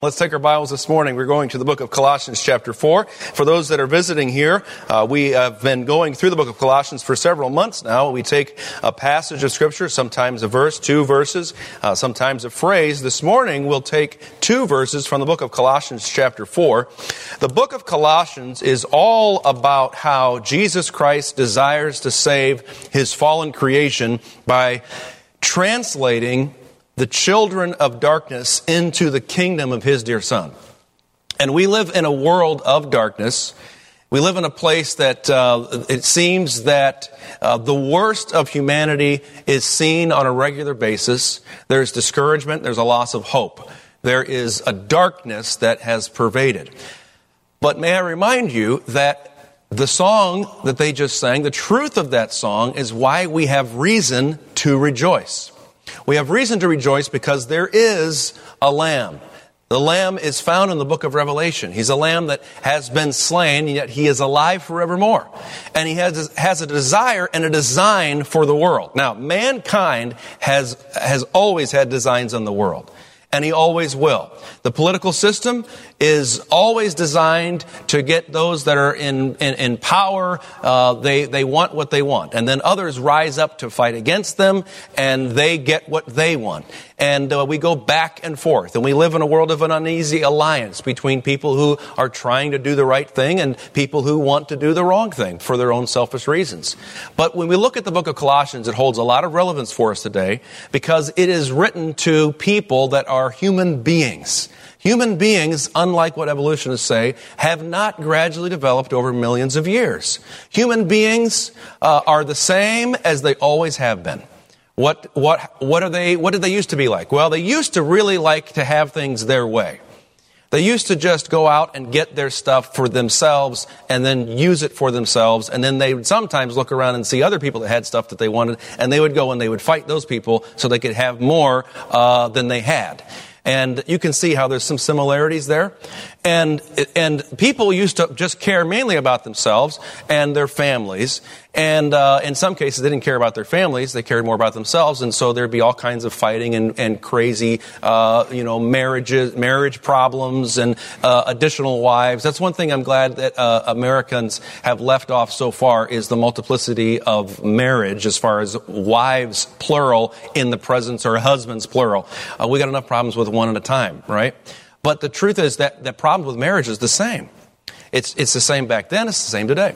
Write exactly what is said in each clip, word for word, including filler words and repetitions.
Let's take our Bibles this morning. We're going to the book of Colossians chapter four. For those that are visiting here, uh, we have been going through the book of Colossians for several months now. We take a passage of Scripture, sometimes a verse, two verses, uh, sometimes a phrase. This morning we'll take two verses from the book of Colossians chapter four. The book of Colossians is all about how Jesus Christ desires to save His fallen creation by translating the children of darkness into the kingdom of His dear Son. And we live in a world of darkness. We live in a place that uh, it seems that uh, the worst of humanity is seen on a regular basis. There's discouragement. There's a loss of hope. There is a darkness that has pervaded. But may I remind you that the song that they just sang, the truth of that song is why we have reason to rejoice. We have reason to rejoice because there is a lamb. The lamb is found in the book of Revelation. He's a lamb that has been slain, yet he is alive forevermore. And he has, has a desire and a design for the world. Now, mankind has, has always had designs on the world. And he always will. The political system is always designed to get those that are in, in, in power. Uh, they, they want what they want. And then others rise up to fight against them, and they get what they want. And uh, we go back and forth. And we live in a world of an uneasy alliance between people who are trying to do the right thing and people who want to do the wrong thing for their own selfish reasons. But when we look at the book of Colossians, it holds a lot of relevance for us today because it is written to people that are human beings. Human beings, unlike what evolutionists say, have not gradually developed over millions of years. Human beings uh, are the same as they always have been. What what what are they? What did they used to be like? Well, they used to really like to have things their way. They used to just go out and get their stuff for themselves and then use it for themselves. And then they would sometimes look around and see other people that had stuff that they wanted, and they would go and they would fight those people so they could have more uh, than they had. And you can see how there's some similarities there. And and people used to just care mainly about themselves and their families. And uh, in some cases, they didn't care about their families. They cared more about themselves. And so there'd be all kinds of fighting and, and crazy, uh, you know, marriages, marriage problems and uh, additional wives. That's one thing I'm glad that uh, Americans have left off so far is the multiplicity of marriage as far as wives, plural, in the presence, or husbands, plural. Uh, we got enough problems with one at a time, right? But the truth is that the problem with marriage is the same. It's it's the same back then. It's the same today.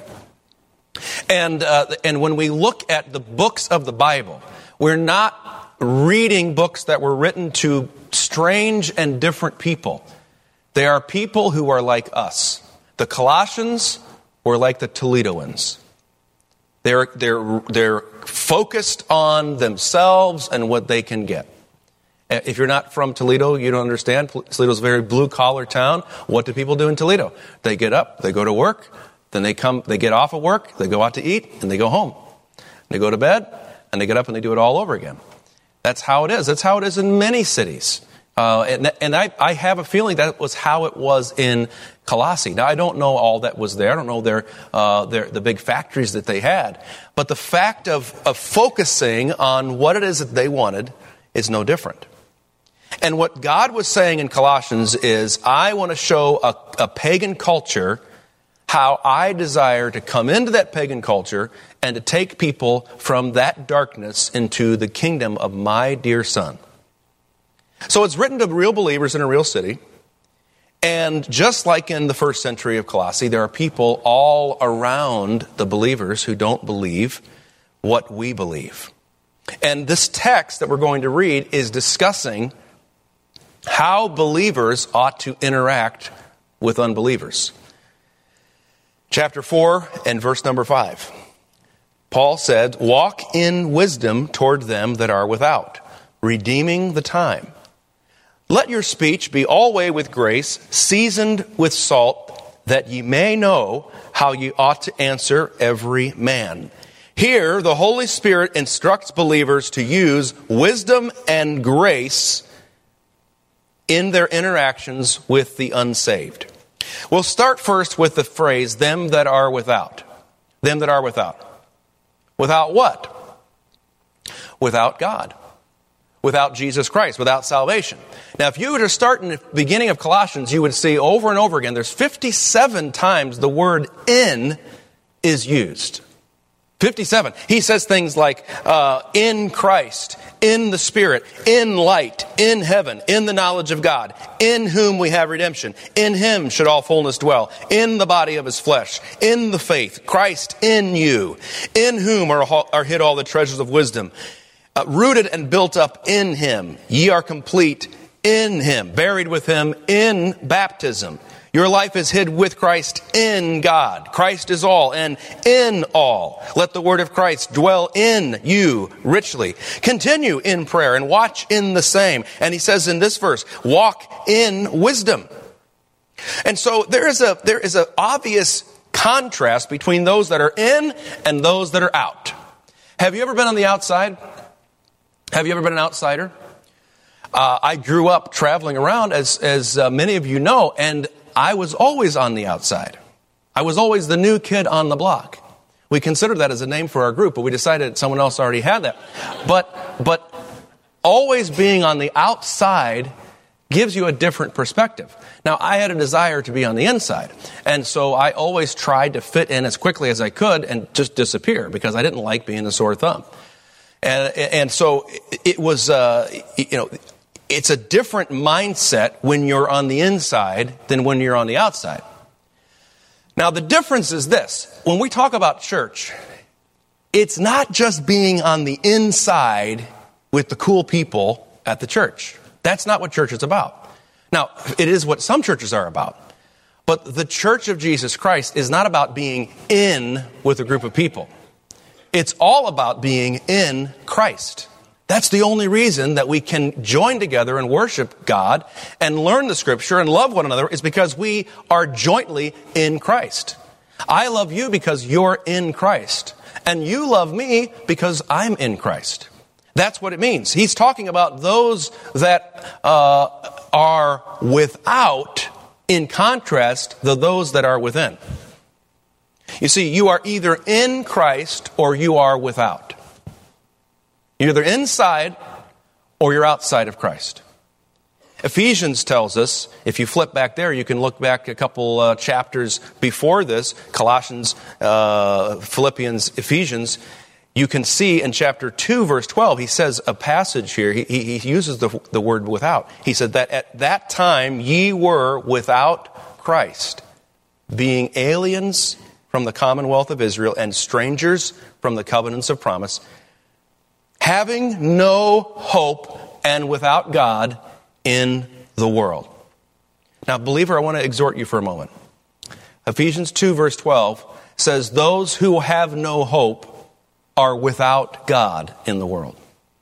And uh, and when we look at the books of the Bible, we're not reading books that were written to strange and different people. They are people who are like us. The Colossians were like the Toledoans. They're they're they're focused on themselves and what they can get. If you're not from Toledo, you don't understand. Toledo's a very blue-collar town. What do people do in Toledo? They get up, they go to work, then they come, they get off of work, they go out to eat, and they go home. They go to bed, and they get up and they do it all over again. That's how it is. That's how it is in many cities. Uh, and and I, I have a feeling that was how it was in Colossae. Now, I don't know all that was there. I don't know their, uh, their the big factories that they had. But the fact of, of focusing on what it is that they wanted is no different. And what God was saying in Colossians is, I want to show a, a pagan culture how I desire to come into that pagan culture and to take people from that darkness into the kingdom of my dear Son. So it's written to real believers in a real city. And just like in the first century of Colossae, there are people all around the believers who don't believe what we believe. And this text that we're going to read is discussing how believers ought to interact with unbelievers. Chapter four and verse number five. Paul said, "Walk in wisdom toward them that are without, redeeming the time. Let your speech be always with grace, seasoned with salt, that ye may know how ye ought to answer every man." Here, the Holy Spirit instructs believers to use wisdom and grace in their interactions with the unsaved. We'll start first with the phrase, them that are without. Them that are without. Without what? Without God. without Jesus Christ, without salvation. Now, if you were to start in the beginning of Colossians, you would see over and over again, there's fifty-seven times the word in is used. fifty-seven. He says things like, uh, in Christ, in the Spirit, in light, in heaven, in the knowledge of God, in whom we have redemption. In Him should all fullness dwell, in the body of His flesh, in the faith, Christ in you, in whom are, are hid all the treasures of wisdom, uh, rooted and built up in Him. Ye are complete in Him, buried with Him in baptism. Your life is hid with Christ in God. Christ is all and in all. Let the word of Christ dwell in you richly. Continue in prayer and watch in the same. And he says in this verse, walk in wisdom. And so there is a there is an obvious contrast between those that are in and those that are out. Have you ever been on the outside? Have you ever been an outsider? Uh, I grew up traveling around, as as uh, many of you know, and I was always on the outside. I was always the new kid on the block. We considered that as a name for our group, but we decided someone else already had that. But but always being on the outside gives you a different perspective. Now, I had a desire to be on the inside, and so I always tried to fit in as quickly as I could and just disappear because I didn't like being a sore thumb. And and so it was, uh, you know, it's a different mindset when you're on the inside than when you're on the outside. Now, the difference is this. When we talk about church, it's not just being on the inside with the cool people at the church. That's not what church is about. Now, it is what some churches are about. But the Church of Jesus Christ is not about being in with a group of people. It's all about being in Christ. That's the only reason that we can join together and worship God and learn the Scripture and love one another is because we are jointly in Christ. I love you because you're in Christ. And you love me because I'm in Christ. That's what it means. He's talking about those that uh, are without in contrast to those that are within. You see, you are either in Christ or you are without. You're either inside or you're outside of Christ. Ephesians tells us, if you flip back there, you can look back a couple uh, chapters before this, Colossians, uh, Philippians, Ephesians. You can see in chapter two, verse twelve, he says a passage here. He, he, he uses the, the word without. He said that at that time ye were without Christ, being aliens from the commonwealth of Israel and strangers from the covenants of promise, having no hope and without God in the world. Now, believer, I want to exhort you for a moment. Ephesians two, verse twelve says, those who have no hope are without God in the world.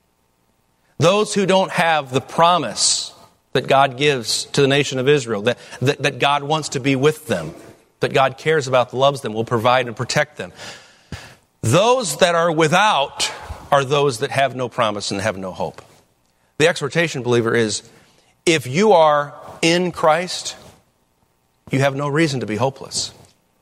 Those who don't have the promise that God gives to the nation of Israel, that, that, that God wants to be with them, that God cares about, loves them, will provide and protect them. Those that are without are those that have no promise and have no hope. The exhortation, believer, is if you are in Christ, you have no reason to be hopeless.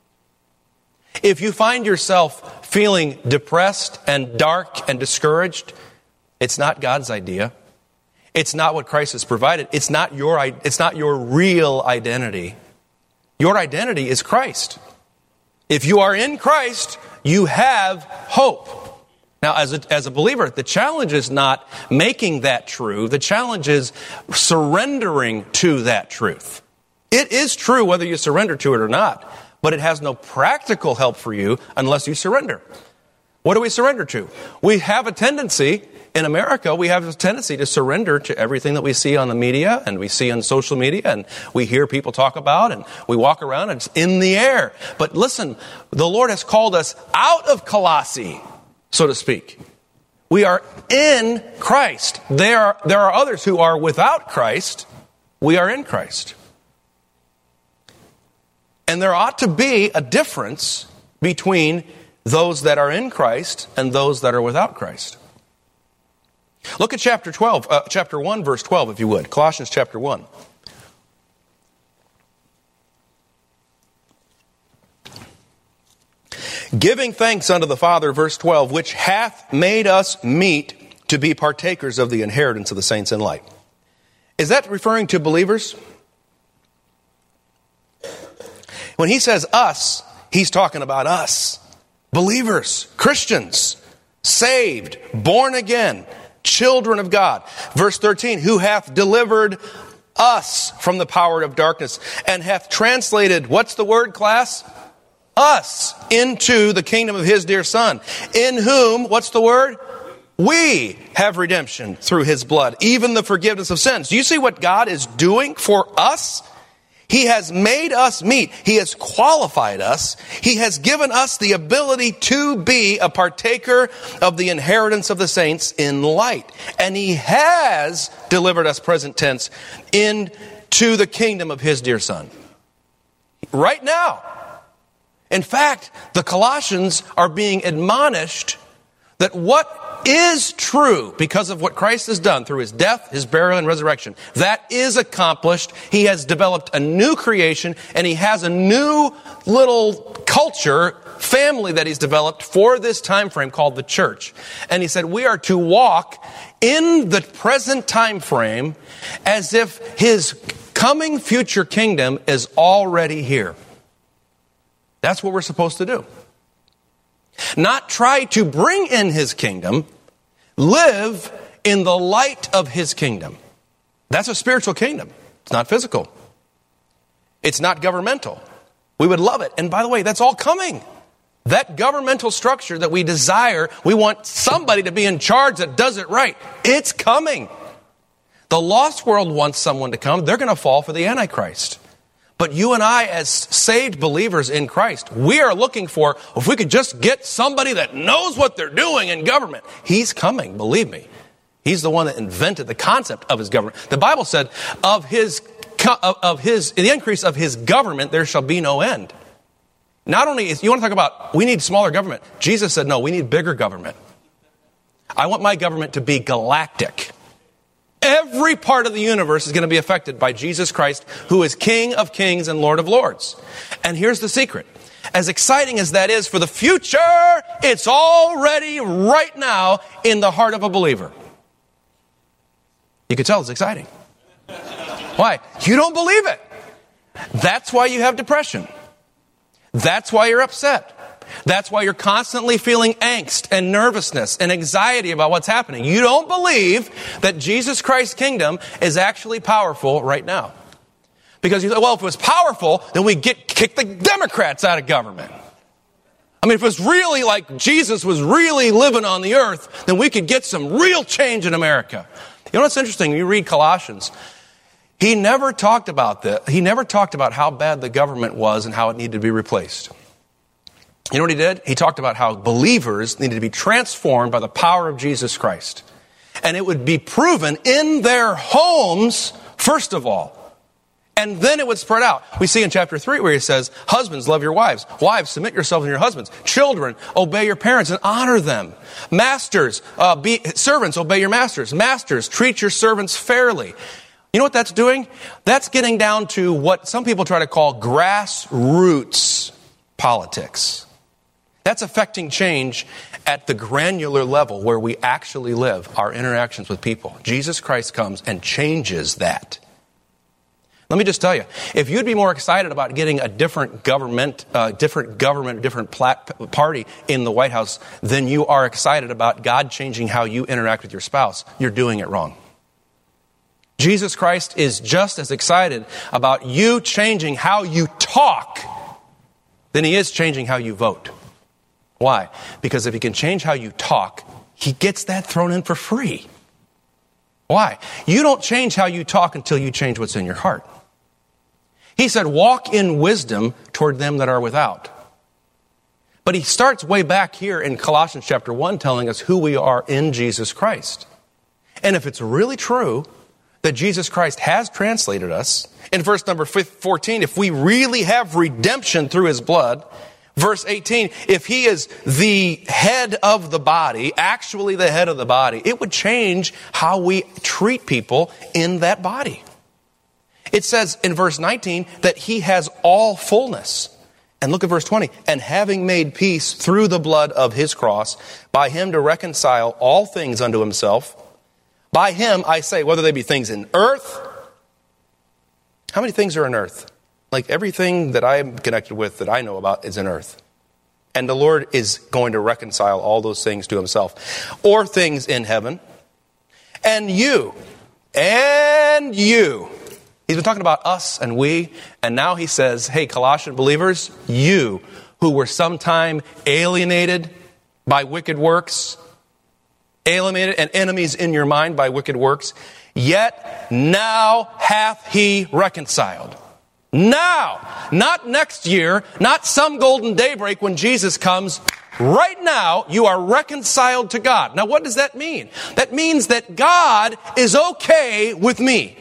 If you find yourself feeling depressed and dark and discouraged, it's not God's idea. It's not what Christ has provided. It's not your, it's not your real identity. Your identity is Christ. If you are in Christ, you have hope. Now, as a, as a believer, the challenge is not making that true. The challenge is surrendering to that truth. It is true whether you surrender to it or not, but it has no practical help for you unless you surrender. What do we surrender to? We have a tendency, in America, we have a tendency to surrender to everything that we see on the media and we see on social media and we hear people talk about and we walk around and it's in the air. But listen, the Lord has called us out of Colossae, so to speak. We are in Christ. There are, there are others who are without Christ. We are in Christ. And there ought to be a difference between those that are in Christ and those that are without Christ. Look at chapter twelve, uh, chapter one, verse twelve, if you would. Colossians chapter one. Giving thanks unto the Father, verse twelve, which hath made us meet to be partakers of the inheritance of the saints in light. Is that referring to believers? When he says us, he's talking about us. Believers, Christians, saved, born again, children of God. Verse thirteen, who hath delivered us from the power of darkness and hath translated, what's the word, class? Us into the kingdom of his dear Son, in whom, what's the word? We have redemption through his blood, even the forgiveness of sins. Do you see what God is doing for us? He has made us meet. He has qualified us. He has given us the ability to be a partaker of the inheritance of the saints in light. And he has delivered us, present tense, into the kingdom of his dear Son. Right now. In fact, the Colossians are being admonished that what is true because of what Christ has done through his death, his burial, and resurrection, that is accomplished. He has developed a new creation, and he has a new little culture, family that he's developed for this time frame called the church. And he said we are to walk in the present time frame as if his coming future kingdom is already here. That's what we're supposed to do. Not try to bring in his kingdom, live in the light of his kingdom. That's a spiritual kingdom. It's not physical. It's not governmental. We would love it. And by the way, that's all coming. That governmental structure that we desire, we want somebody to be in charge that does it right. It's coming. The lost world wants someone to come. They're going to fall for the Antichrist. But you and I, as saved believers in Christ, we are looking for, if we could just get somebody that knows what they're doing in government. He's coming, believe me. He's the one that invented the concept of his government. The Bible said, of his, of his, in the increase of his government, there shall be no end. Not only, is, you want to talk about, we need smaller government. Jesus said, no, we need bigger government. I want my government to be galactic. Every part of the universe is going to be affected by Jesus Christ, who is King of kings and Lord of lords. And here's the secret. As exciting as that is for the future, it's already right now in the heart of a believer. You can tell it's exciting. Why? You don't believe it. That's why you have depression. That's why you're upset. That's why you're constantly feeling angst and nervousness and anxiety about what's happening. You don't believe that Jesus Christ's kingdom is actually powerful right now. Because you say, well, if it was powerful, then we get kick the Democrats out of government. I mean, if it was really like Jesus was really living on the earth, then we could get some real change in America. You know what's interesting? You read Colossians. He never talked about that. He never talked about how bad the government was and how it needed to be replaced. You know what he did? He talked about how believers needed to be transformed by the power of Jesus Christ. And it would be proven in their homes, first of all. And then it would spread out. We see in chapter three where he says, husbands, love your wives. Wives, submit yourselves to your husbands. Children, obey your parents and honor them. Masters, uh, be, servants, obey your masters. Masters, treat your servants fairly. You know what that's doing? That's getting down to what some people try to call grassroots politics. That's affecting change at the granular level where we actually live, our interactions with people. Jesus Christ comes and changes that. Let me just tell you, if you'd be more excited about getting a different government, uh, different government, a different plat- party in the White House than you are excited about God changing how you interact with your spouse, you're doing it wrong. Jesus Christ is just as excited about you changing how you talk than he is changing how you vote. Why? Because if he can change how you talk, he gets that thrown in for free. Why? You don't change how you talk until you change what's in your heart. He said, walk in wisdom toward them that are without. But he starts way back here in Colossians chapter one telling us who we are in Jesus Christ. And if it's really true that Jesus Christ has translated us, in verse number fourteen, if we really have redemption through his blood, verse eighteen, if he is the head of the body, actually the head of the body, it would change how we treat people in that body. It says in verse nineteen that he has all fullness. And look at verse twenty. And having made peace through the blood of his cross, by him to reconcile all things unto himself. By him, I say, whether they be things in earth. How many things are in earth? Like everything that I'm connected with that I know about is in earth. And the Lord is going to reconcile all those things to himself. Or things in heaven. And you, and you. He's been talking about us and we, and now he says, hey, Colossian believers, you who were sometime alienated by wicked works, alienated and enemies in your mind by wicked works, yet now hath he reconciled. Now, not next year, not some golden daybreak when Jesus comes. Right now, you are reconciled to God. Now, what does that mean? That means that God is okay with me.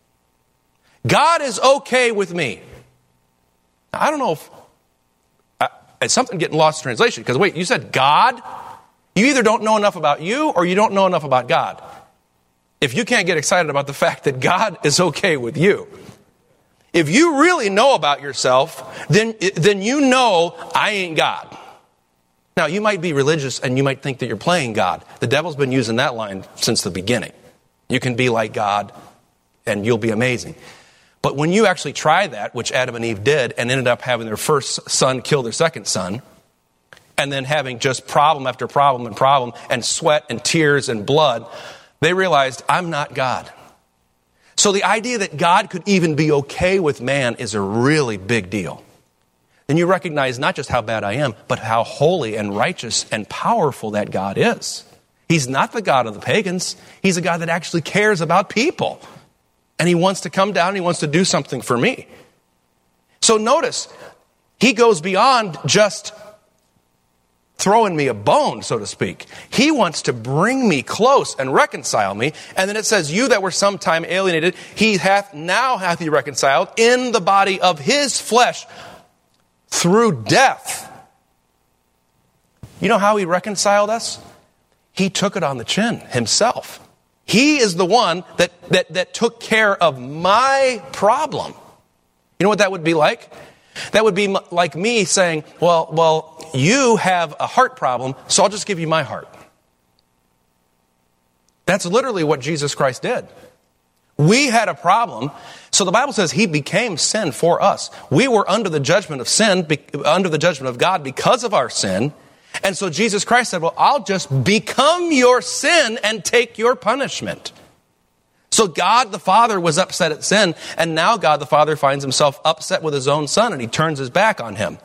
God is okay with me. Now, I don't know if uh, it's something getting lost in translation, because wait, you said God? You either don't know enough about you or you don't know enough about God. If you can't get excited about the fact that God is okay with you. If you really know about yourself, then, then you know I ain't God. Now, you might be religious and you might think that you're playing God. The devil's been using that line since the beginning. You can be like God and you'll be amazing. But when you actually try that, which Adam and Eve did, and ended up having their first son kill their second son, and then having just problem after problem and problem, and sweat and tears and blood, they realized, I'm not God. So the idea that God could even be okay with man is a really big deal. Then you recognize not just how bad I am, but how holy and righteous and powerful that God is. He's not the God of the pagans. He's a God that actually cares about people. And he wants to come down and he wants to do something for me. So notice, he goes beyond just throwing me a bone, so to speak. He wants to bring me close and reconcile me. And then it says, you that were sometime alienated, he hath now hath he reconciled in the body of his flesh through death. You know how he reconciled us? He took it on the chin himself. He is the one that, that, that took care of my problem. You know what that would be like? That would be like me saying, well, well, you have a heart problem, so I'll just give you my heart. That's literally what Jesus Christ did. We had a problem, so the Bible says he became sin for us. We were under the judgment of sin, be, under the judgment of God because of our sin. And so Jesus Christ said, well, I'll just become your sin and take your punishment. So God the Father was upset at sin, and now God the Father finds himself upset with his own son, and he turns his back on him.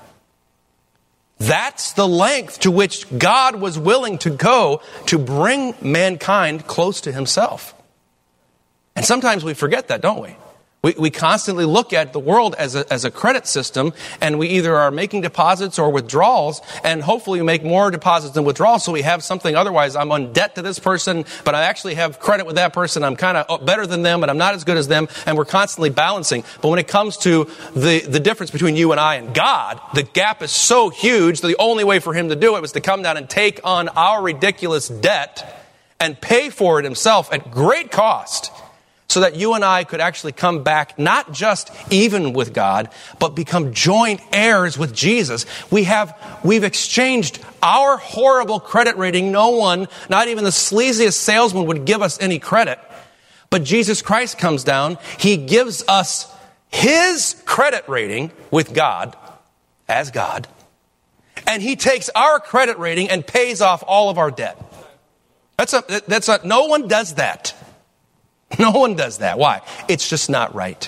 That's the length to which God was willing to go to bring mankind close to himself. And sometimes we forget that, don't we? We, we constantly look at the world as a, as a credit system, and we either are making deposits or withdrawals, and hopefully we make more deposits than withdrawals so we have something. Otherwise, I'm on debt to this person, but I actually have credit with that person. I'm kind of better than them, but I'm not as good as them, and we're constantly balancing. But when it comes to the, the difference between you and I and God, the gap is so huge that the only way for him to do it was to come down and take on our ridiculous debt and pay for it himself at great cost, so that you and I could actually come back, not just even with God, but become joint heirs with Jesus. We have, we've exchanged our horrible credit rating. No one, not even the sleaziest salesman would give us any credit. But Jesus Christ comes down. He gives us his credit rating with God, as God. And he takes our credit rating and pays off all of our debt. That's a, that's a, no one does that. No one does that. Why? It's just not right.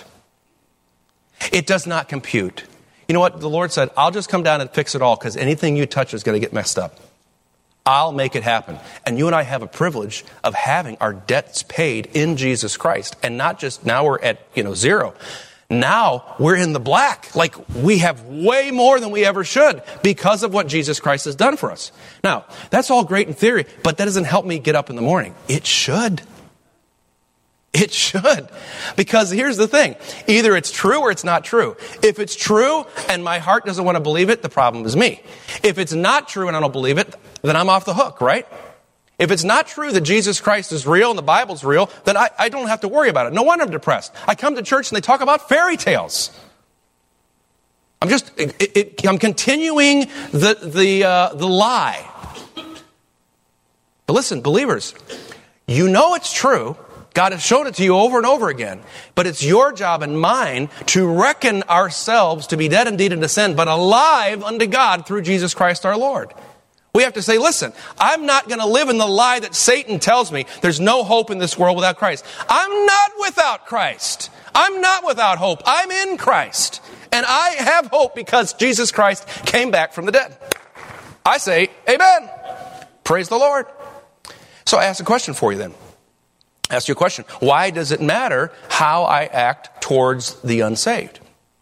It does not compute. You know what? The Lord said, I'll just come down and fix it all, because anything you touch is going to get messed up. I'll make it happen. And you and I have a privilege of having our debts paid in Jesus Christ. And not just now we're at, you know, zero. Now we're in the black. Like we have way more than we ever should because of what Jesus Christ has done for us. Now, that's all great in theory, but that doesn't help me get up in the morning. It should. It should. Because here's the thing. Either it's true or it's not true. If it's true and my heart doesn't want to believe it, the problem is me. If it's not true and I don't believe it, then I'm off the hook, right? If it's not true that Jesus Christ is real and the Bible's real, then I, I don't have to worry about it. No wonder I'm depressed. I come to church and they talk about fairy tales. I'm just, it, it, I'm continuing the, the, uh, the lie. But listen, believers, you know it's true. God has shown it to you over and over again. But it's your job and mine to reckon ourselves to be dead indeed unto sin, but alive unto God through Jesus Christ our Lord. We have to say, listen, I'm not going to live in the lie that Satan tells me there's no hope in this world without Christ. I'm not without Christ. I'm not without hope. I'm in Christ. And I have hope because Jesus Christ came back from the dead. I say, amen. Praise the Lord. So I ask a question for you then. I ask you a question. Why does it matter how I act towards the unsaved?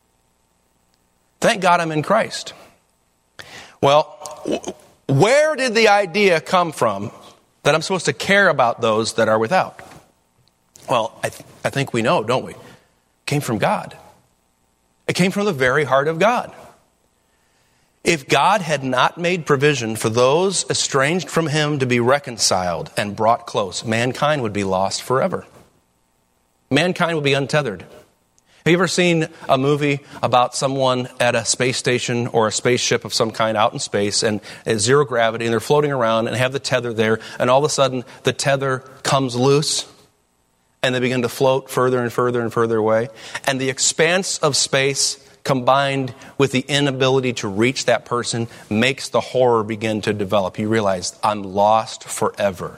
Thank God I'm in Christ. Well, where did the idea come from that I'm supposed to care about those that are without? Well, I, th- I think we know, don't we? It came from God. It came from the very heart of God. If God had not made provision for those estranged from him to be reconciled and brought close, mankind would be lost forever. Mankind would be untethered. Have you ever seen a movie about someone at a space station or a spaceship of some kind out in space and it's zero gravity and they're floating around and have the tether there and all of a sudden the tether comes loose and they begin to float further and further and further away, and the expanse of space combined with the inability to reach that person makes the horror begin to develop. You realize, I'm lost forever.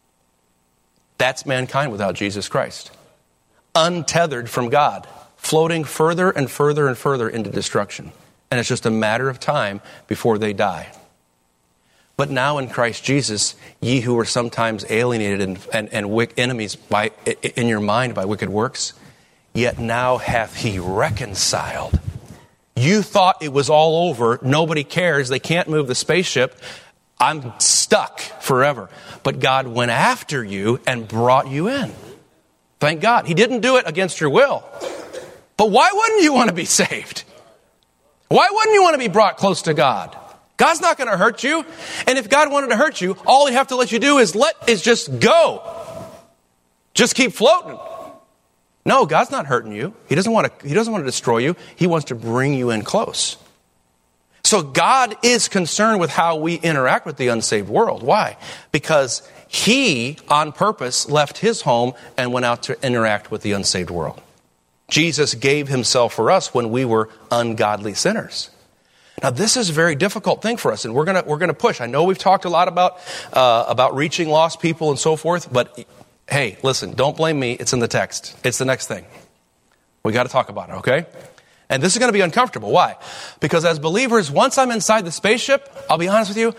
That's mankind without Jesus Christ. Untethered from God, floating further and further and further into destruction. And it's just a matter of time before they die. But now in Christ Jesus, ye who were sometimes alienated and, and, and wick enemies by, in your mind by wicked works, yet now hath he reconciled. You thought it was all over. Nobody cares. They can't move the spaceship. I'm stuck forever. But God went after you and brought you in. Thank God. He didn't do it against your will. But why wouldn't you want to be saved? Why wouldn't you want to be brought close to God? God's not going to hurt you. And if God wanted to hurt you, all he'd have to let you do is let is just go. Just keep floating. No, God's not hurting you. He doesn't want to, he doesn't want to destroy you. He wants to bring you in close. So God is concerned with how we interact with the unsaved world. Why? Because he, on purpose, left his home and went out to interact with the unsaved world. Jesus gave himself for us when we were ungodly sinners. Now, this is a very difficult thing for us, and we're gonna we're gonna push. I know we've talked a lot about uh, about reaching lost people and so forth, but hey, listen, don't blame me. It's in the text. It's the next thing. We got to talk about it, okay? And this is going to be uncomfortable. Why? Because as believers, once I'm inside the spaceship, I'll be honest with you,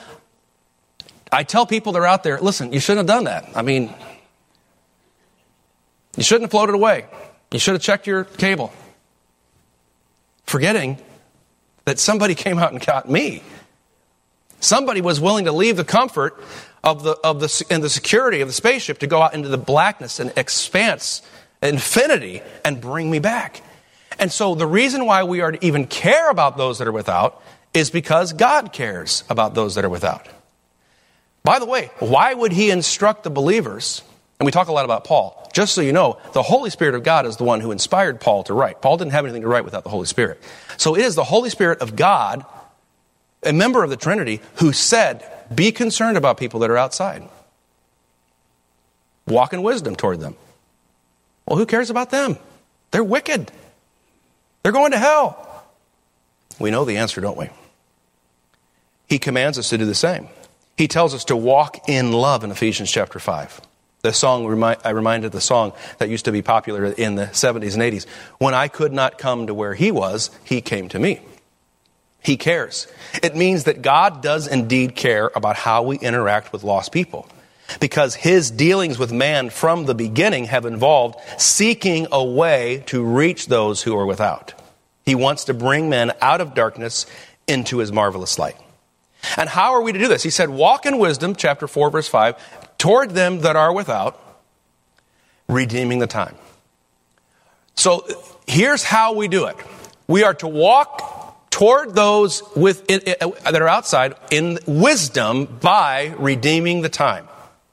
I tell people that are out there, listen, you shouldn't have done that. I mean, you shouldn't have floated away. You should have checked your cable. Forgetting that somebody came out and got me. Somebody was willing to leave the comfort of the of the and the security of the spaceship to go out into the blackness and expanse, infinity, and bring me back. And so the reason why we are to even care about those that are without is because God cares about those that are without. By the way, why would he instruct the believers? And we talk a lot about Paul. Just so you know, the Holy Spirit of God is the one who inspired Paul to write. Paul didn't have anything to write without the Holy Spirit. So it is the Holy Spirit of God, a member of the Trinity, who said, be concerned about people that are outside. Walk in wisdom toward them. Well, who cares about them? They're wicked. They're going to hell. We know the answer, don't we? He commands us to do the same. He tells us to walk in love in Ephesians chapter five. The song, I reminded the song that used to be popular in the seventies and eighties. When I could not come to where he was, he came to me. He cares. It means that God does indeed care about how we interact with lost people. Because his dealings with man from the beginning have involved seeking a way to reach those who are without. He wants to bring men out of darkness into his marvelous light. And how are we to do this? He said, walk in wisdom, chapter four, verse five, toward them that are without, redeeming the time. So here's how we do it. We are to walk toward those with, that are outside in wisdom by redeeming the time.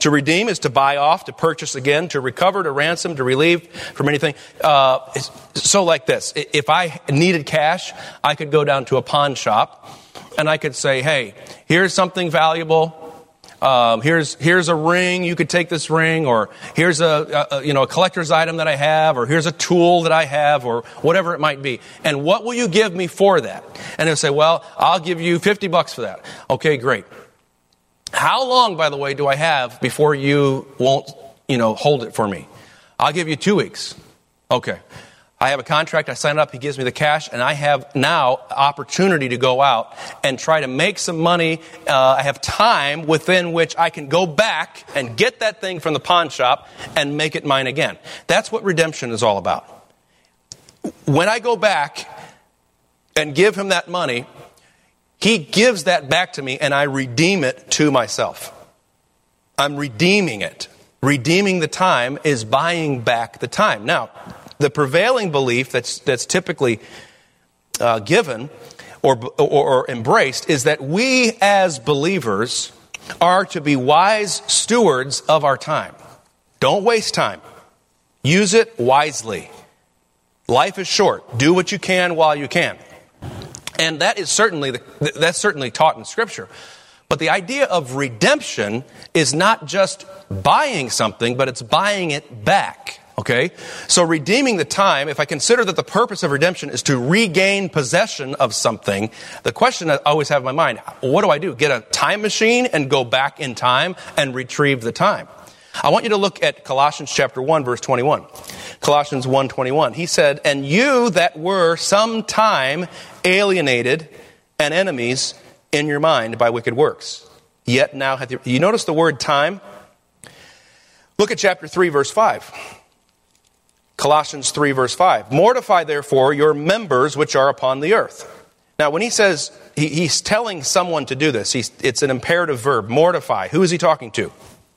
To redeem is to buy off, to purchase again, to recover, to ransom, to relieve from anything. Uh, so like this, if I needed cash, I could go down to a pawn shop and I could say, hey, here's something valuable. Um, here's here's a ring. You could take this ring, or here's a, a you know a collector's item that I have, or here's a tool that I have, or whatever it might be. And what will you give me for that? And they'll say, well, I'll give you fifty bucks for that. Okay, great. How long, by the way, do I have before you won't you know hold it for me? I'll give you two weeks. Okay. I have a contract, I sign up, he gives me the cash, and I have now opportunity to go out and try to make some money. Uh, I have time within which I can go back and get that thing from the pawn shop and make it mine again. That's what redemption is all about. When I go back and give him that money, he gives that back to me and I redeem it to myself. I'm redeeming it. Redeeming the time is buying back the time. Now, the prevailing belief that's that's typically uh, given or, or or embraced is that we as believers are to be wise stewards of our time. Don't waste time. Use it wisely. Life is short. Do what you can while you can. And that is certainly the, that's certainly taught in Scripture. But the idea of redemption is not just buying something, but it's buying it back. Okay, so redeeming the time, if I consider that the purpose of redemption is to regain possession of something, the question I always have in my mind, what do I do? Get a time machine and go back in time and retrieve the time? I want you to look at Colossians chapter one, verse twenty-one. Colossians one twenty-one. He said, and you that were sometime alienated and enemies in your mind by wicked works, yet now hath you... You notice the word time? Look at chapter three, verse five. Colossians three, verse five. Mortify, therefore, your members which are upon the earth. Now, when he says, he, he's telling someone to do this, he's, it's an imperative verb, mortify. Who is he talking to?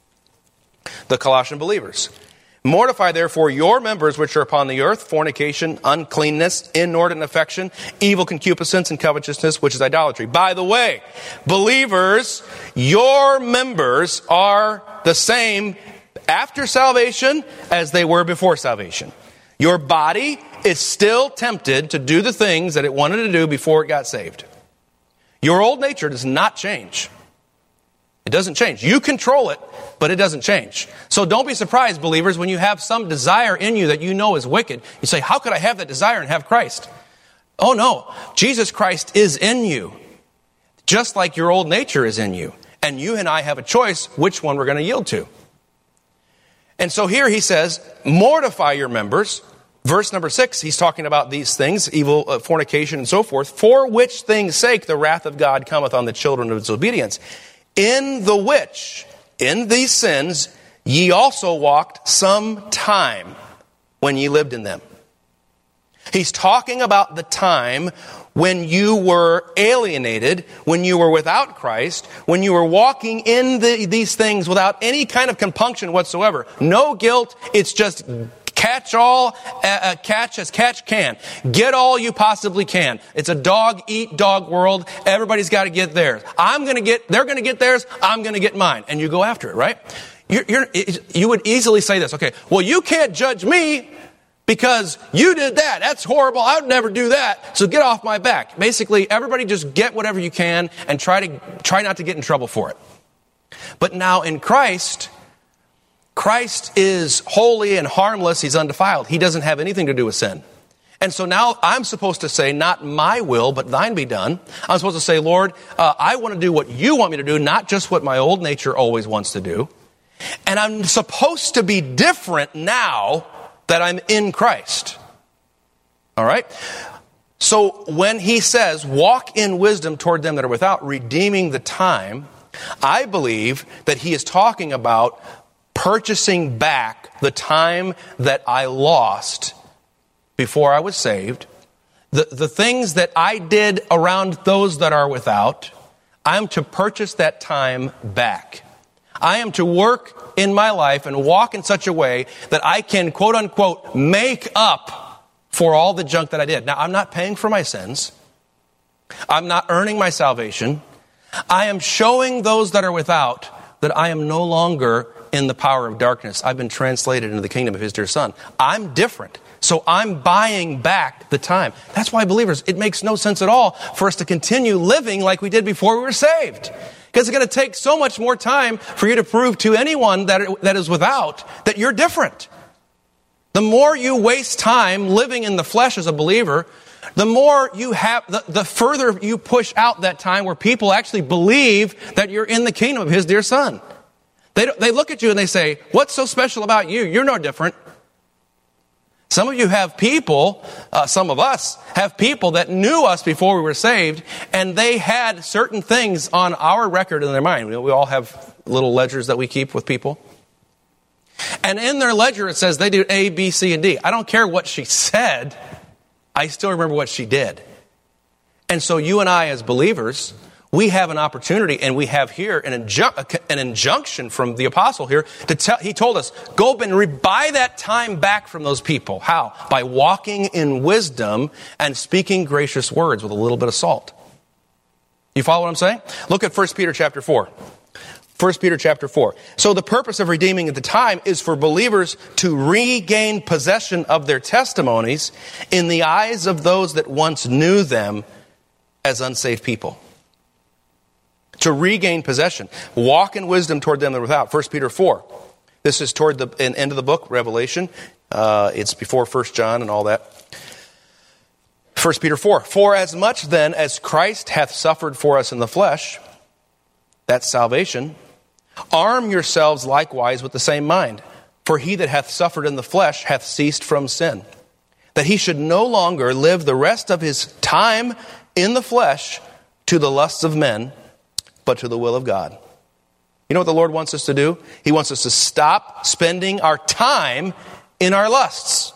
The Colossian believers. Mortify, therefore, your members which are upon the earth, fornication, uncleanness, inordinate affection, evil concupiscence, and covetousness, which is idolatry. By the way, believers, your members are the same after salvation as they were before salvation. Your body is still tempted to do the things that it wanted to do before it got saved. Your old nature does not change. It doesn't change. You control it, but it doesn't change. So don't be surprised, believers, when you have some desire in you that you know is wicked. You say, how could I have that desire and have Christ? Oh no, Jesus Christ is in you, just like your old nature is in you. And you and I have a choice which one we're going to yield to. And so here he says, mortify your members. Verse number six, he's talking about these things, evil, uh, fornication, and so forth, for which things' sake the wrath of God cometh on the children of disobedience. In the which, in these sins, ye also walked some time when ye lived in them. He's talking about the time when you were alienated, when you were without Christ, when you were walking in the, these things without any kind of compunction whatsoever. No guilt, it's just catch all, uh, catch as catch can. Get all you possibly can. It's a dog-eat-dog world. Everybody's got to get theirs. I'm going to get, they're going to get theirs, I'm going to get mine. And you go after it, right? You're, you're, you would easily say this, okay, well, you can't judge me because you did that. That's horrible. I would never do that. So get off my back. Basically, everybody just get whatever you can and try to try not to get in trouble for it. But now in Christ, Christ is holy and harmless. He's undefiled. He doesn't have anything to do with sin. And so now I'm supposed to say, not my will, but thine be done. I'm supposed to say, Lord, uh, I want to do what you want me to do, not just what my old nature always wants to do. And I'm supposed to be different now that I'm in Christ. All right? So when he says, walk in wisdom toward them that are without, redeeming the time, I believe that he is talking about purchasing back the time that I lost before I was saved. The, the things that I did around those that are without, I'm to purchase that time back. I am to work in my life and walk in such a way that I can, quote unquote, make up for all the junk that I did. Now, I'm not paying for my sins. I'm not earning my salvation. I am showing those that are without that I am no longer in the power of darkness. I've been translated into the kingdom of his dear Son. I'm different. So I'm buying back the time. That's why, believers, it makes no sense at all for us to continue living like we did before we were saved. Because it's going to take so much more time for you to prove to anyone that, that is without that you're different. The more you waste time living in the flesh as a believer, the more you have, the, the further you push out that time where people actually believe that you're in the kingdom of his dear Son. They, they look at you and they say, what's so special about you? You're no different. Some of you have people, uh, some of us have people that knew us before we were saved, and they had certain things on our record in their mind. We, we all have little ledgers that we keep with people. And in their ledger it says they do A, B, C, and D. I don't care what she said. I still remember what she did. And so you and I as believers, we have an opportunity, and we have here an, inju- an injunction from the apostle here to tell, he told us, go and re- buy that time back from those people. How? By walking in wisdom and speaking gracious words with a little bit of salt. You follow what I'm saying? Look at First Peter chapter four. First Peter chapter four. So the purpose of redeeming at the time is for believers to regain possession of their testimonies in the eyes of those that once knew them as unsaved people. To regain possession. Walk in wisdom toward them that are without. First Peter four. This is toward the end of the book, Revelation. Uh, it's before First John and all that. First Peter four. For as much then as Christ hath suffered for us in the flesh, that's salvation, arm yourselves likewise with the same mind. For he that hath suffered in the flesh hath ceased from sin, that he should no longer live the rest of his time in the flesh to the lusts of men, but to the will of God. You know what the Lord wants us to do? He wants us to stop spending our time in our lusts.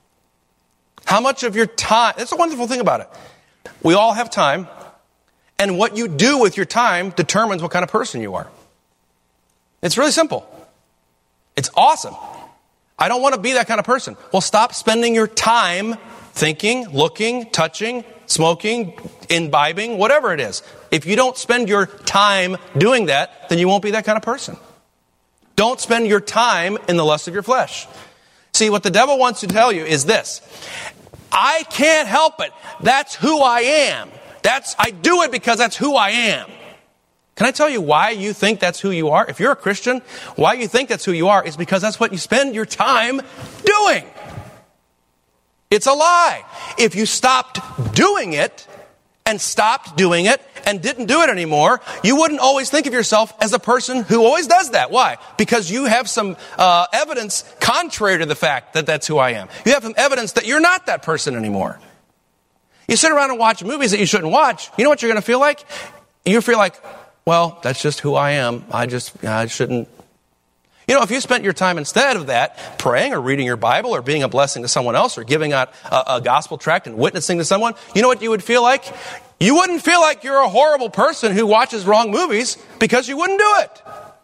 How much of your time, that's a wonderful thing about it. We all have time, and what you do with your time determines what kind of person you are. It's really simple. It's awesome. I don't want to be that kind of person. Well, stop spending your time thinking, looking, touching, smoking, imbibing, whatever it is. If you don't spend your time doing that, then you won't be that kind of person. Don't spend your time in the lust of your flesh. See, what the devil wants to tell you is this. I can't help it. That's who I am. That's I do it because that's who I am. Can I tell you why you think that's who you are? If you're a Christian, why you think that's who you are is because that's what you spend your time doing. It's a lie. If you stopped doing it and stopped doing it and didn't do it anymore, you wouldn't always think of yourself as a person who always does that. Why? Because you have some uh, evidence contrary to the fact that that's who I am. You have some evidence that you're not that person anymore. You sit around and watch movies that you shouldn't watch. You know what you're going to feel like? You feel like, well, that's just who I am. I just, I shouldn't. You know, if you spent your time instead of that praying or reading your Bible or being a blessing to someone else or giving out a, a gospel tract and witnessing to someone, you know what you would feel like? You wouldn't feel like you're a horrible person who watches wrong movies because you wouldn't do it.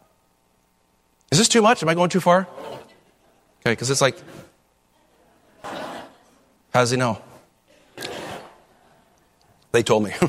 Is this too much? Am I going too far? Okay, because it's like, how does he know? They told me.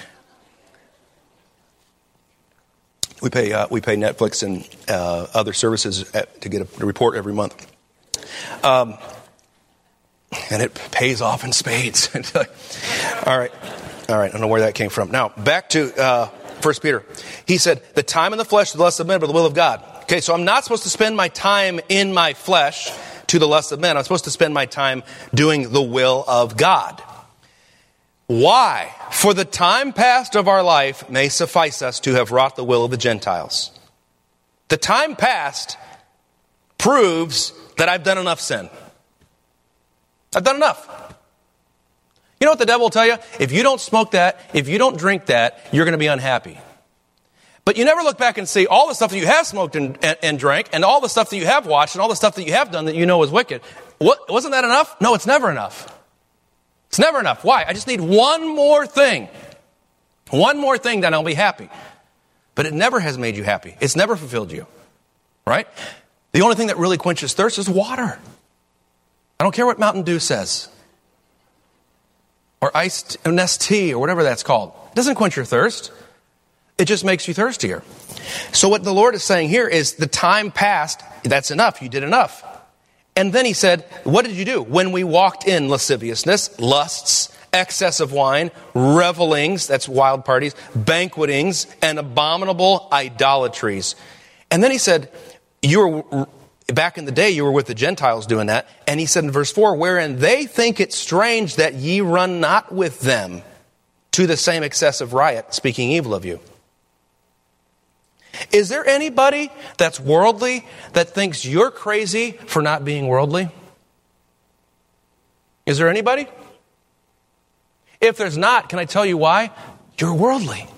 We pay uh, we pay Netflix and uh, other services at, to get a, a report every month, um, and it pays off in spades. all right, all right. I don't know where that came from. Now back to uh, First Peter. He said, "The time in the flesh, the lust of men, but the will of God." Okay, so I'm not supposed to spend my time in my flesh to the lust of men. I'm supposed to spend my time doing the will of God. Why? For the time past of our life may suffice us to have wrought the will of the Gentiles. The time past proves that I've done enough sin. I've done enough. You know what the devil will tell you? If you don't smoke that, if you don't drink that, you're going to be unhappy. But you never look back and see all the stuff that you have smoked and, and, and drank and all the stuff that you have watched and all the stuff that you have done that you know is wicked. What, wasn't that enough? No, it's never enough. It's never enough. Why? I just need one more thing. One more thing, then I'll be happy. But it never has made you happy. It's never fulfilled you. Right? The only thing that really quenches thirst is water. I don't care what Mountain Dew says. Or iced Nestea or whatever that's called. It doesn't quench your thirst. It just makes you thirstier. So what the Lord is saying here is the time passed, that's enough, you did enough. And then he said, what did you do? When we walked in lasciviousness, lusts, excess of wine, revelings, that's wild parties, banquetings, and abominable idolatries. And then he said, you were, back in the day, you were with the Gentiles doing that. And he said in verse four, wherein they think it strange that ye run not with them to the same excessive riot, speaking evil of you. Is there anybody that's worldly that thinks you're crazy for not being worldly? Is there anybody? If there's not, can I tell you why? You're worldly.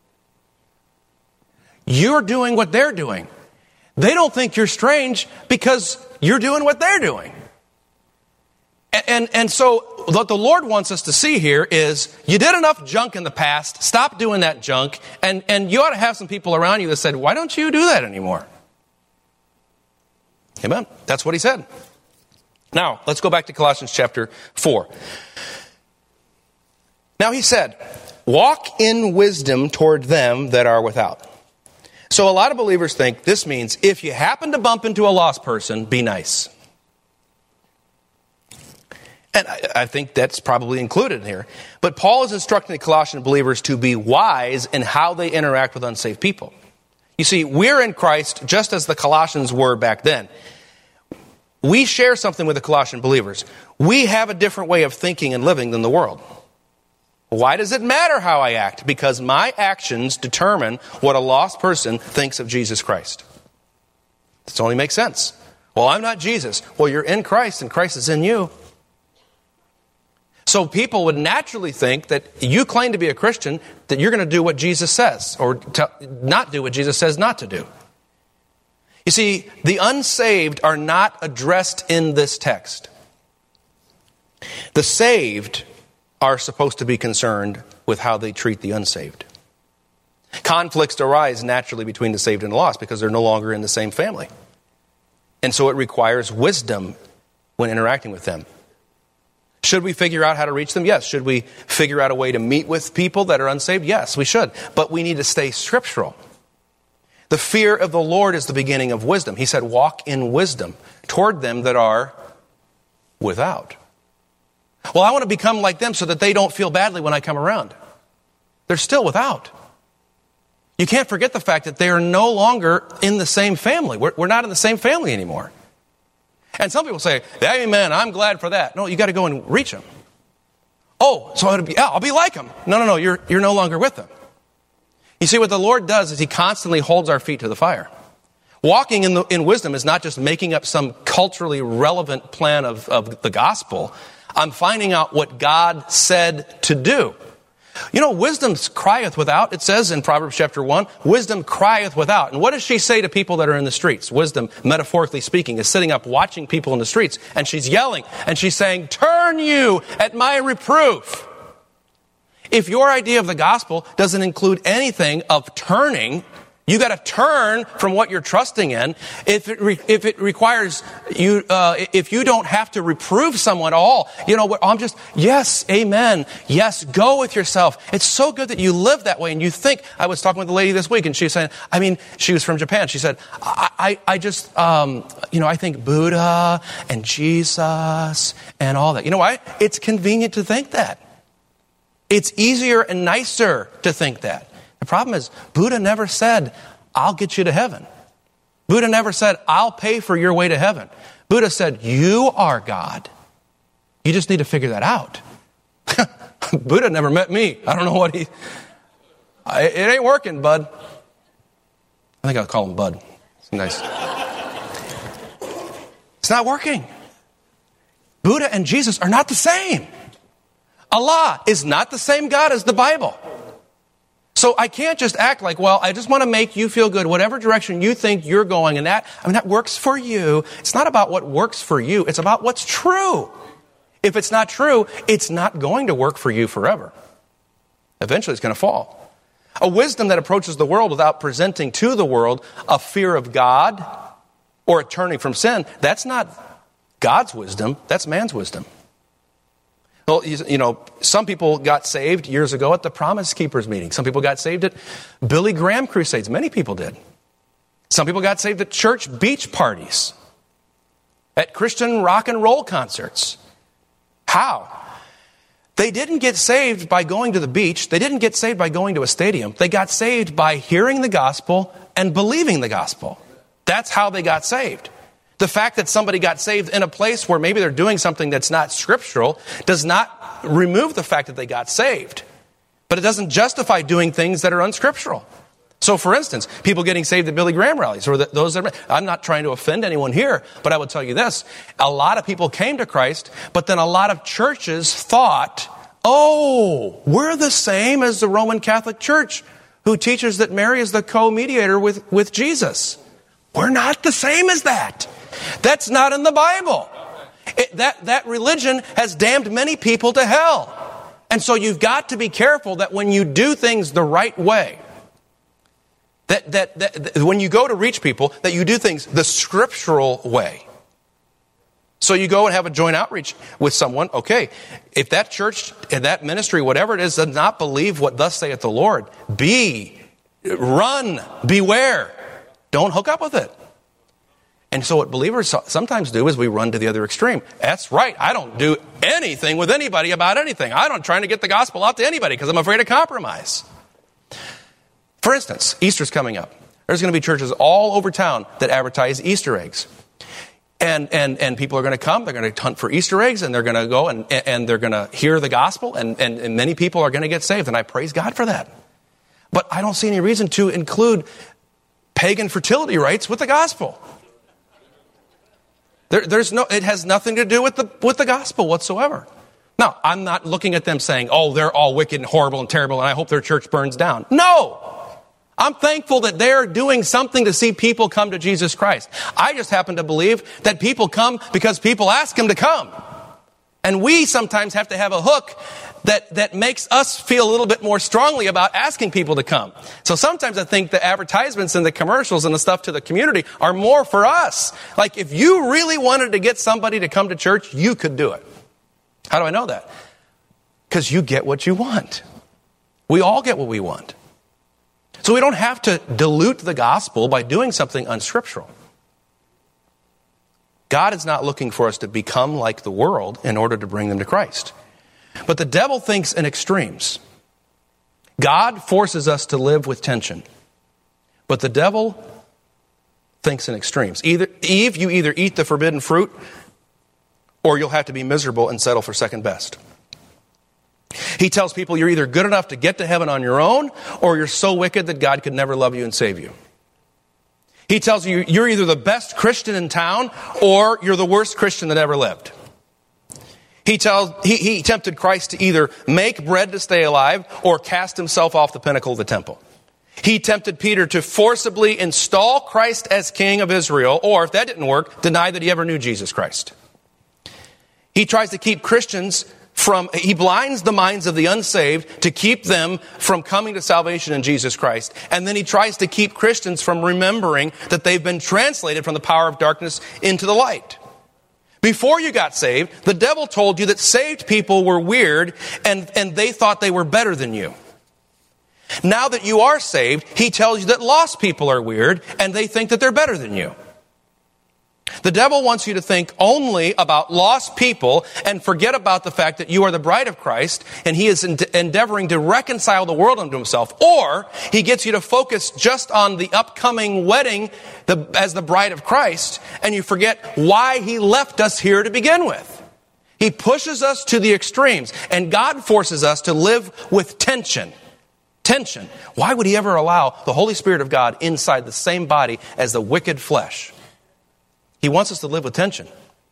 You're doing what they're doing. They don't think you're strange because you're doing what they're doing. And, and, and so what the Lord wants us to see here is you did enough junk in the past. Stop doing that junk. And, and you ought to have some people around you that said, why don't you do that anymore? Amen. That's what he said. Now, let's go back to Colossians chapter four. Now he said, walk in wisdom toward them that are without. So a lot of believers think this means if you happen to bump into a lost person, be nice. And I, I think that's probably included here. But Paul is instructing the Colossian believers to be wise in how they interact with unsaved people. You see, we're in Christ just as the Colossians were back then. We share something with the Colossian believers. We have a different way of thinking and living than the world. Why does it matter how I act? Because my actions determine what a lost person thinks of Jesus Christ. This only makes sense. Well, I'm not Jesus. Well, you're in Christ and Christ is in you. So people would naturally think that you claim to be a Christian, that you're going to do what Jesus says, or to not do what Jesus says not to do. You see, the unsaved are not addressed in this text. The saved are supposed to be concerned with how they treat the unsaved. Conflicts arise naturally between the saved and the lost because they're no longer in the same family. And so it requires wisdom when interacting with them. Should we figure out how to reach them? Yes. Should we figure out a way to meet with people that are unsaved? Yes, we should. But we need to stay scriptural. The fear of the Lord is the beginning of wisdom. He said, walk in wisdom toward them that are without. Well, I want to become like them so that they don't feel badly when I come around. They're still without. You can't forget the fact that they are no longer in the same family. We're, we're not in the same family anymore. And some people say, amen, I'm glad for that. No, you got to go and reach them. Oh, so I'll be, yeah, I'll be like them. No, no, no, you're, you're no longer with them. You see, what the Lord does is he constantly holds our feet to the fire. Walking in, the, in wisdom is not just making up some culturally relevant plan of, of the gospel. I'm finding out what God said to do. You know, wisdom crieth without, it says in Proverbs chapter one, wisdom crieth without. And what does she say to people that are in the streets? Wisdom, metaphorically speaking, is sitting up watching people in the streets, and she's yelling, and she's saying, turn you at my reproof. If your idea of the gospel doesn't include anything of turning, you got to turn from what you're trusting in. If it re- if it requires you, uh, if you don't have to reprove someone at all, you know, I'm just, yes, amen. Yes, go with yourself. It's so good that you live that way and you think. I was talking with a lady this week and she was saying, I mean, she was from Japan. She said, I, I, I just, um, you know, I think Buddha and Jesus and all that. You know why? It's convenient to think that. It's easier and nicer to think that. The problem is, Buddha never said, I'll get you to heaven. Buddha never said, I'll pay for your way to heaven. Buddha said, you are God. You just need to figure that out. Buddha never met me. I don't know what he... I, it ain't working, bud. I think I'll call him Bud. It's nice. It's not working. Buddha and Jesus are not the same. Allah is not the same God as the Bible. So I can't just act like, well, I just want to make you feel good, whatever direction you think you're going, and that, I mean, that works for you. It's not about what works for you. It's about what's true. If it's not true, it's not going to work for you forever. Eventually it's going to fall. A wisdom that approaches the world without presenting to the world a fear of God or a turning from sin, that's not God's wisdom. That's man's wisdom. Well, you, you know, some people got saved years ago at the Promise Keepers meeting. Some people got saved at Billy Graham crusades. Many people did. Some people got saved at church beach parties, at Christian rock and roll concerts. How? They didn't get saved by going to the beach. They didn't get saved by going to a stadium. They got saved by hearing the gospel and believing the gospel. That's how they got saved. The fact that somebody got saved in a place where maybe they're doing something that's not scriptural does not remove the fact that they got saved. But it doesn't justify doing things that are unscriptural. So, for instance, people getting saved at Billy Graham rallies, or the, those that, I'm not trying to offend anyone here, but I will tell you this. A lot of people came to Christ, but then a lot of churches thought, oh, we're the same as the Roman Catholic Church, who teaches that Mary is the co-mediator with, with Jesus. We're not the same as that. That's not in the Bible. It, that, that religion has damned many people to hell. And so you've got to be careful that when you do things the right way, that, that, that, that when you go to reach people, that you do things the scriptural way. So you go and have a joint outreach with someone. Okay, if that church and that ministry, whatever it is, does not believe what thus saith the Lord, be, run, beware. Don't hook up with it. And so what believers sometimes do is we run to the other extreme. That's right. I don't do anything with anybody about anything. I'm not trying to get the gospel out to anybody because I'm afraid of compromise. For instance, Easter's coming up. There's going to be churches all over town that advertise Easter eggs. And, and, and people are going to come, they're going to hunt for Easter eggs, and they're going to go and, and they're going to hear the gospel, and, and, and many people are going to get saved. And I praise God for that. But I don't see any reason to include pagan fertility rites with the gospel. There, there's no, it has nothing to do with the, with the gospel whatsoever. Now, I'm not looking at them saying, oh, they're all wicked and horrible and terrible, and I hope their church burns down. No! I'm thankful that they're doing something to see people come to Jesus Christ. I just happen to believe that people come because people ask them to come. And we sometimes have to have a hook that, that makes us feel a little bit more strongly about asking people to come. So sometimes I think the advertisements and the commercials and the stuff to the community are more for us. Like if you really wanted to get somebody to come to church, you could do it. How do I know that? Because you get what you want. We all get what we want. So we don't have to dilute the gospel by doing something unscriptural. God is not looking for us to become like the world in order to bring them to Christ. But the devil thinks in extremes. God forces us to live with tension. But the devil thinks in extremes. Either, Eve, you either eat the forbidden fruit, or you'll have to be miserable and settle for second best. He tells people you're either good enough to get to heaven on your own, or you're so wicked that God could never love you and save you. He tells you you're either the best Christian in town, or you're the worst Christian that ever lived. He tells he, he tempted Christ to either make bread to stay alive, or cast himself off the pinnacle of the temple. He tempted Peter to forcibly install Christ as king of Israel, or if that didn't work, deny that he ever knew Jesus Christ. He tries to keep Christians from, he blinds the minds of the unsaved to keep them from coming to salvation in Jesus Christ. And then he tries to keep Christians from remembering that they've been translated from the power of darkness into the light. Before you got saved, the devil told you that saved people were weird and, and they thought they were better than you. Now that you are saved, he tells you that lost people are weird and they think that they're better than you. The devil wants you to think only about lost people and forget about the fact that you are the bride of Christ and he is endeavoring to reconcile the world unto himself. Or he gets you to focus just on the upcoming wedding the, as the bride of Christ, and you forget why he left us here to begin with. He pushes us to the extremes, and God forces us to live with tension. Tension. Why would he ever allow the Holy Spirit of God inside the same body as the wicked flesh? He wants us to live with tension.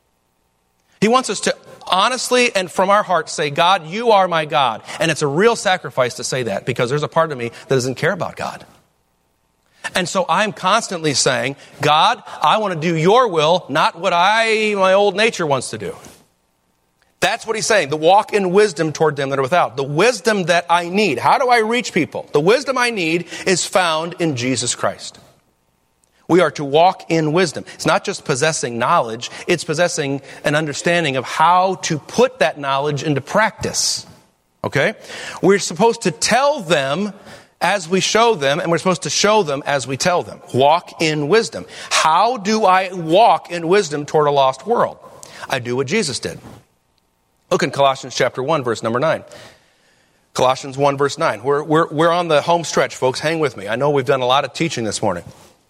He wants us to honestly and from our hearts say, God, you are my God. And it's a real sacrifice to say that, because there's a part of me that doesn't care about God. And so I'm constantly saying, God, I want to do your will, not what I, my old nature wants to do. That's what he's saying. The walk in wisdom toward them that are without. The wisdom that I need. How do I reach people? The wisdom I need is found in Jesus Christ. We are to walk in wisdom. It's not just possessing knowledge, it's possessing an understanding of how to put that knowledge into practice. Okay? We're supposed to tell them as we show them, and we're supposed to show them as we tell them. Walk in wisdom. How do I walk in wisdom toward a lost world? I do what Jesus did. Look in Colossians chapter one, verse number nine. Colossians one, verse nine. We're, we're, we're on the home stretch, folks. Hang with me. I know we've done a lot of teaching this morning.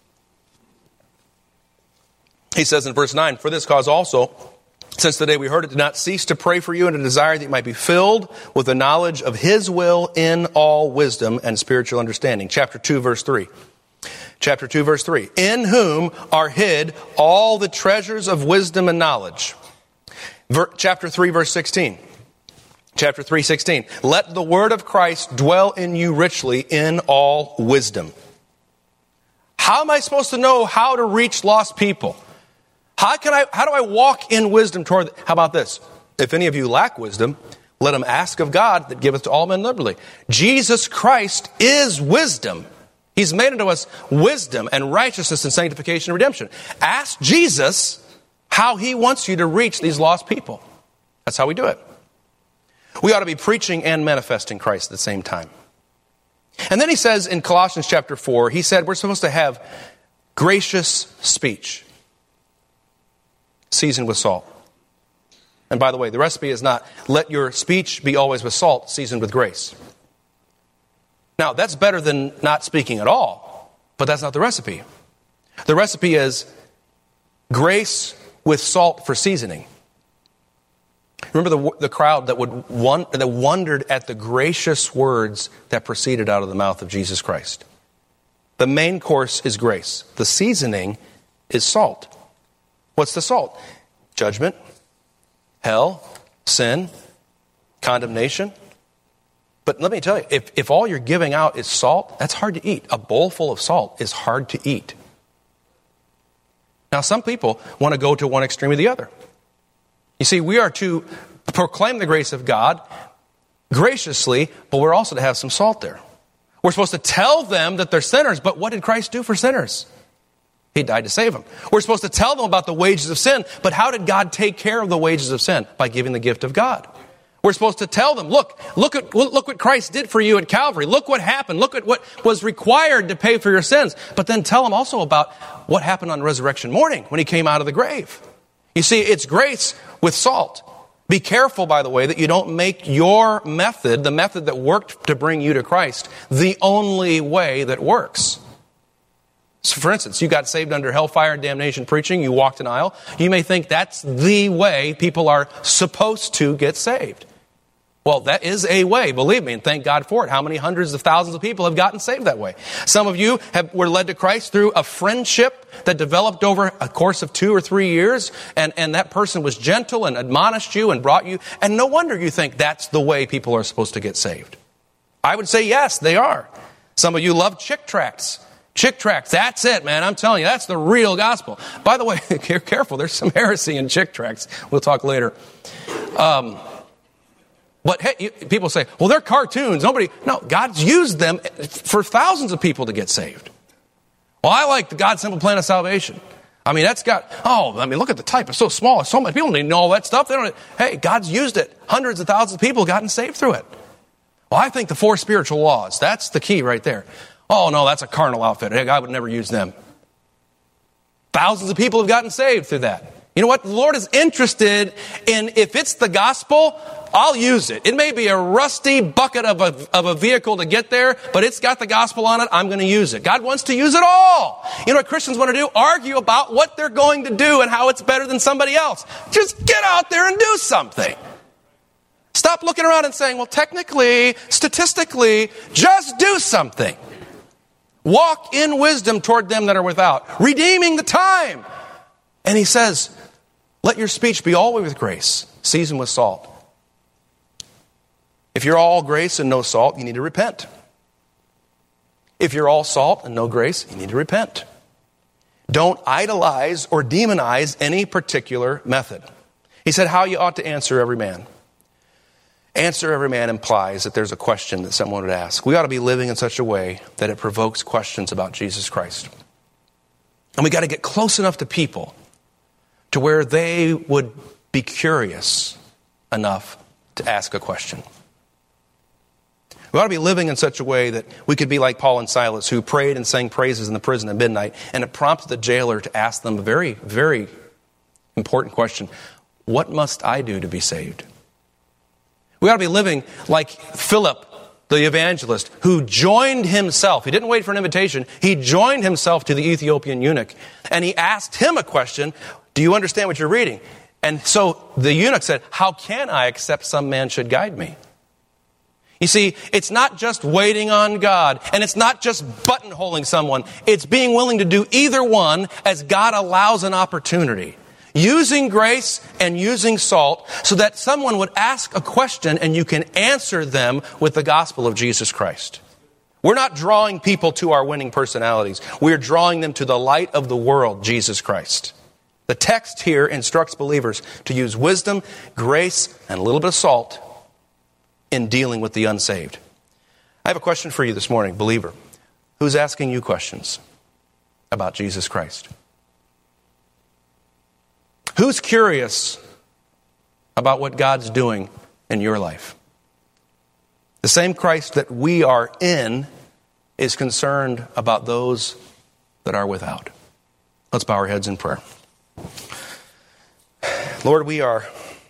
He says in verse nine, for this cause also, since the day we heard it, did not cease to pray for you and to desire that you might be filled with the knowledge of His will in all wisdom and spiritual understanding. Chapter two, verse three. Chapter two, verse three. In whom are hid all the treasures of wisdom and knowledge. Ver- chapter three, verse sixteen. Chapter three, sixteen. Let the word of Christ dwell in you richly in all wisdom. How am I supposed to know how to reach lost people? How can I, how do I walk in wisdom toward, how about this? If any of you lack wisdom, let him ask of God that giveth to all men liberally. Jesus Christ is wisdom. He's made unto us wisdom and righteousness and sanctification and redemption. Ask Jesus how He wants you to reach these lost people. That's how we do it. We ought to be preaching and manifesting Christ at the same time. And then he says in Colossians chapter four, he said we're supposed to have gracious speech, seasoned with salt. And by the way, the recipe is not let your speech be always with salt, seasoned with grace. Now, that's better than not speaking at all, but that's not the recipe. The recipe is grace with salt for seasoning. Remember the, the crowd that would won, that wondered at the gracious words that proceeded out of the mouth of Jesus Christ. The main course is grace. The seasoning is salt. What's the salt? Judgment, hell, sin, condemnation. But let me tell you, if, if all you're giving out is salt, that's hard to eat. A bowl full of salt is hard to eat. Now, some people want to go to one extreme or the other. You see, we are to proclaim the grace of God graciously, but we're also to have some salt there. We're supposed to tell them that they're sinners, but what did Christ do for sinners? He died to save them. We're supposed to tell them about the wages of sin, but how did God take care of the wages of sin? By giving the gift of God. We're supposed to tell them, look, look at, look what Christ did for you at Calvary. Look what happened. Look at what was required to pay for your sins. But then tell them also about what happened on resurrection morning when He came out of the grave. You see, it's grace with salt. Be careful, by the way, that you don't make your method, the method that worked to bring you to Christ, the only way that works. So for instance, you got saved under hellfire and damnation preaching, you walked an aisle. You may think that's the way people are supposed to get saved. Well, that is a way, believe me, and thank God for it. How many hundreds of thousands of people have gotten saved that way? Some of you have, were led to Christ through a friendship that developed over a course of two or three years, and, and that person was gentle and admonished you and brought you, and no wonder you think that's the way people are supposed to get saved. I would say yes, they are. Some of you love chick tracts. Chick tracts, that's it, man. I'm telling you, that's the real gospel. By the way, careful, there's some heresy in chick tracts. We'll talk later. Um... But hey, you, people say, well, they're cartoons. Nobody, no, God's used them for thousands of people to get saved. Well, I like the God's Simple Plan of Salvation. I mean, that's got, oh, I mean, look at the type. It's so small. It's so many people need to know all that stuff. They don't, hey, God's used it. Hundreds of thousands of people have gotten saved through it. Well, I think the four spiritual laws, that's the key right there. Oh, no, that's a carnal outfit. Hey, God would never use them. Thousands of people have gotten saved through that. You know what? The Lord is interested in, if it's the gospel, I'll use it. It may be a rusty bucket of a, of a vehicle to get there, but it's got the gospel on it. I'm going to use it. God wants to use it all. You know what Christians want to do? Argue about what they're going to do and how it's better than somebody else. Just get out there and do something. Stop looking around and saying, well, technically, statistically, just do something. Walk in wisdom toward them that are without, redeeming the time. And he says, let your speech be always with grace, seasoned with salt. If you're all grace and no salt, you need to repent. If you're all salt and no grace, you need to repent. Don't idolize or demonize any particular method. He said how you ought to answer every man. Answer every man implies that there's a question that someone would ask. We ought to be living in such a way that it provokes questions about Jesus Christ. And we got to get close enough to people to where they would be curious enough to ask a question. We ought to be living in such a way that we could be like Paul and Silas, who prayed and sang praises in the prison at midnight, and it prompted the jailer to ask them a very, very important question. What must I do to be saved? We ought to be living like Philip, the evangelist, who joined himself. He didn't wait for an invitation. He joined himself to the Ethiopian eunuch, and he asked him a question. Do you understand what you're reading? And so the eunuch said, how can I except some man should guide me? You see, it's not just waiting on God, and it's not just buttonholing someone. It's being willing to do either one as God allows an opportunity. Using grace and using salt so that someone would ask a question and you can answer them with the gospel of Jesus Christ. We're not drawing people to our winning personalities. We're drawing them to the light of the world, Jesus Christ. The text here instructs believers to use wisdom, grace, and a little bit of salt in dealing with the unsaved. I have a question for you this morning, believer. Who's asking you questions about Jesus Christ? Who's curious about what God's doing in your life? The same Christ that we are in is concerned about those that are without. Let's bow our heads in prayer. Lord, we are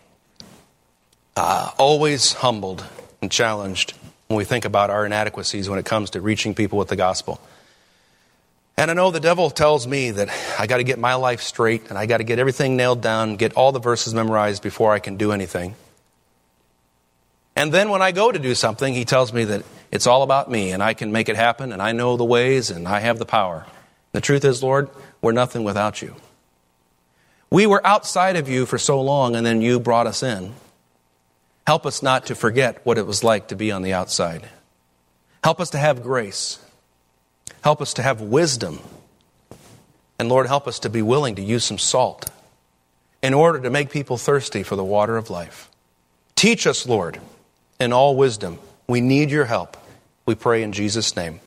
uh, always humbled and challenged when we think about our inadequacies when it comes to reaching people with the gospel. And I know the devil tells me that I got to get my life straight and I got to get everything nailed down, get all the verses memorized before I can do anything. And then when I go to do something, he tells me that it's all about me and I can make it happen and I know the ways and I have the power. The truth is, Lord, we're nothing without you. We were outside of you for so long and then you brought us in. Help us not to forget what it was like to be on the outside. Help us to have grace. Help us to have wisdom. And Lord, help us to be willing to use some salt in order to make people thirsty for the water of life. Teach us, Lord, in all wisdom. We need your help. We pray in Jesus' name.